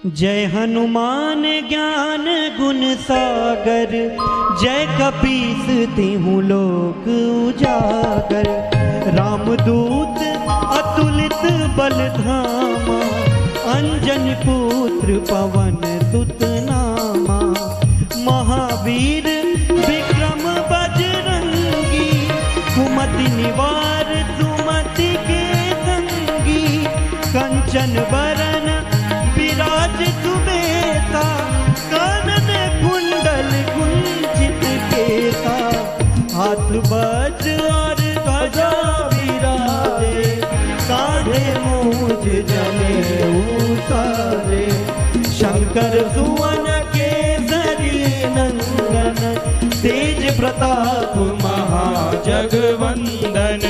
जय हनुमान ज्ञान गुण सागर, जय कपीस तिहु लोक उजागर। रामदूत अतुलित बल धामा, अंजन पुत्र पवन सुत नामा। महावीर विक्रम बजरंगी, कुमति निवार सुमति के संगी। कंचन बरन विराज सुबेसा, कानन कुंडल कुंचित केसा। हाथ वज्र और ध्वजा विराजे, कांधे मूंज जनेऊ साजे। शंकर सुवन केसरी नंदन, तेज प्रताप महाजगवंदन।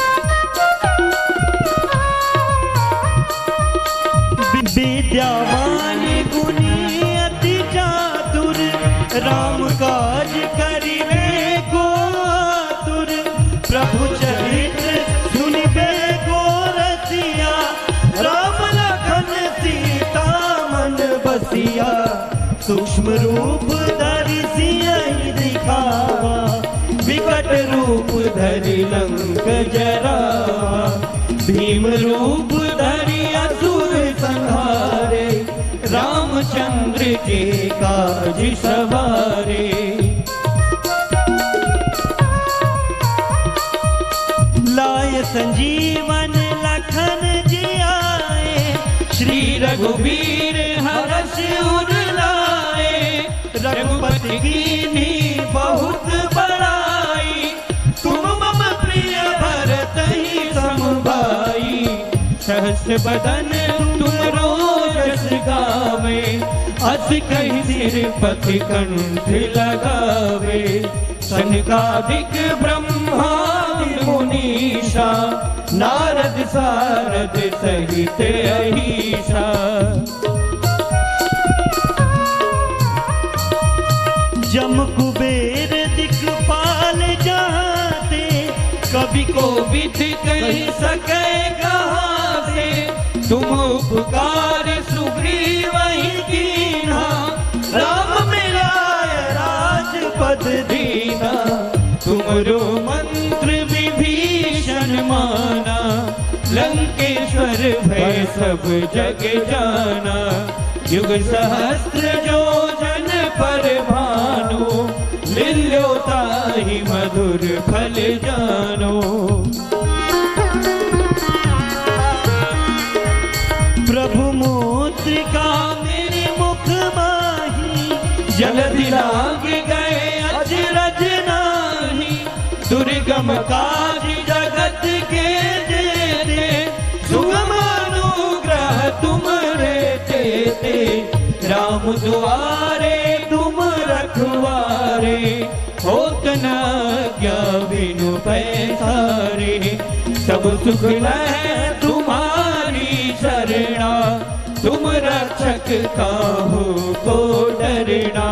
विद्यावान गुणी अति चातुर, राम काज करिबे को आतुर। प्रभु चरित्र सुनिबे को रसिया, राम लखन सीता मन बसिया। सूक्ष्म रूप धरि सियहि दिखावा, विकट रूप धरि लंक जरावा। भीम रूप धरि असुर संहारे, रामचंद्र के काज सवारे। लाय संजीवन लखन जियाए, श्री रघुवीर हरष उर लाए। रघुपति कीन्ही बहुत बड़ाई, तुम मम प्रिय भरतहि सम भाई। सहस बदन तुमरो जस गावे, अस कहि सिरपति कंठ लगावे। सनकादिक ब्रह्मादि मुनीषा, नारद सारद सहित अहीसा। जम कुबेर दिक्पाल जाते, कवि को विद कहि सकै कहाँ से। तुम उपकार सुग्रीवहि कीन्हा, राम मिलाय राजपद दीना। तुमरो मंत्र विभीषण माना, लंकेश्वर भय सब जग जाना। युग सहस्त्र जो जन पर भानु, लिल्यो ताहि मधुर फल जानो। प्रभु मुद्रिका मेरे मुख माही, जलधि लाग गए अचरज नाही। दुर्गम काज जगत के जेते, सुगम अनुग्रह तुमरे तेते। राम दुआरे तुम रखवारे, होत न आज्ञा बिनु पैसारे। सब सुख लहै तुम्हारी शरणा, तुम रक्षक काहू को डरना।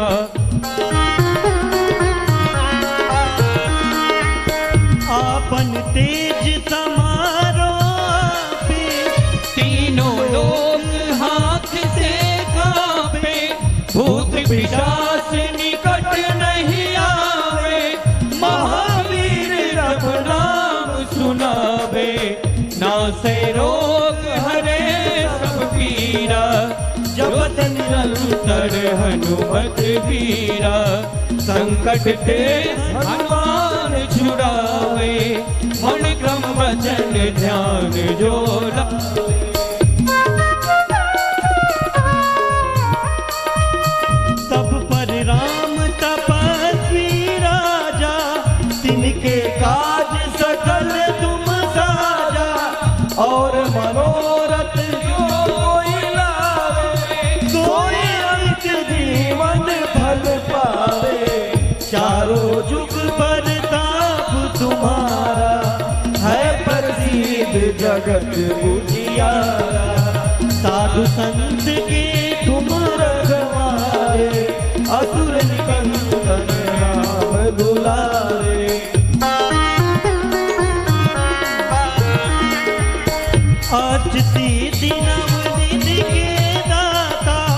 आपन तेज समारो आपे, तीनों लोक हाथ से कांपे। भूत पिशाच निकट नहीं आवे, महावीर रब नाम सुनावे। नासै रोग हरे सब पीरा, जपत निरंतर हनुमत वीरा। संकट ते हनुमान छुड़ावे, मन क्रम वचन ध्यान जो लावे। तब पर राम तपस्वी राजा, तिनके काज सकल तुम साजा। और मनोरथ जो कोई लावे, सोई अंत जीवन फल पावे। चारों जुग परताप तुम्हारा, है प्रसिद्ध जगत उजियारा। साधु संत के तुम रखवारे, असुर निकंदन राम दुलारे। अच्युति नवनिधि के दाता,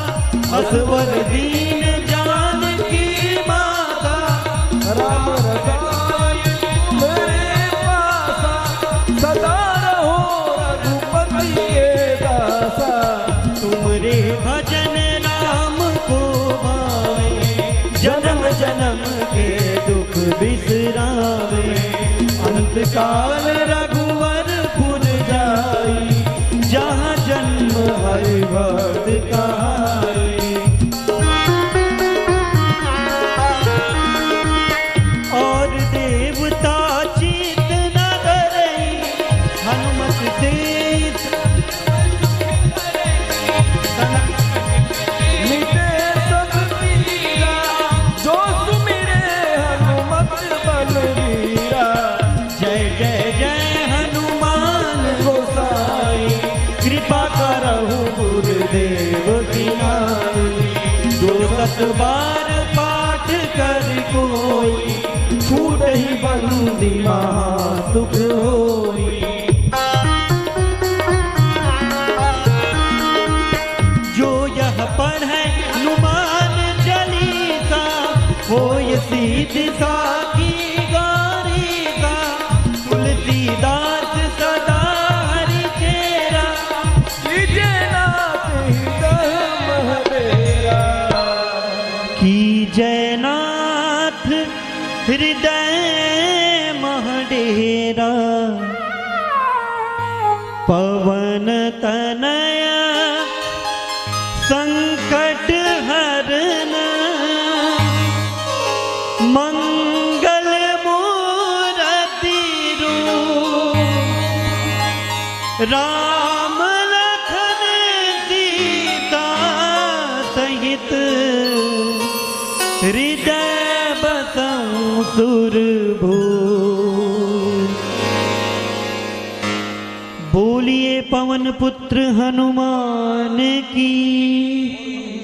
असवर दीन जानकी माता, राम रसायन तुम्हारे पासा, सदा रहो रघुपति के दासा। तुमरे भजन राम को भावे, जन्म जन्म के दुख बिसरावे। अंत काल रघुवरपुर जाई, जहाँ जन्म हरि भक्त कहाई। और देवता चित न करई, हनुमत देत मिटे सब पीरा, जो सुमिरे हनुमत बलवीरा। जय जय जय हनुमान गोसाई कृपा करहु गुरुदेव की नाई। जो सत बार पाठ कर कोई, छूटहि बंदी महा सुख होई। जो यह पढ़े हनुमान चालीसा, होय सिद्धि साखी गौरीसा। तुलसीदास सदा हरि चेरा, कीजे नाथ हृदय महडेरा। की जयनाथ हृदय महडेरा। पवन तनया संकट हरन, मंगल मूर्ति रूप। राम लखन सीता सहित, हृदय बसऊं सुरभूप। बोलिए पवन पुत्र हनुमान की।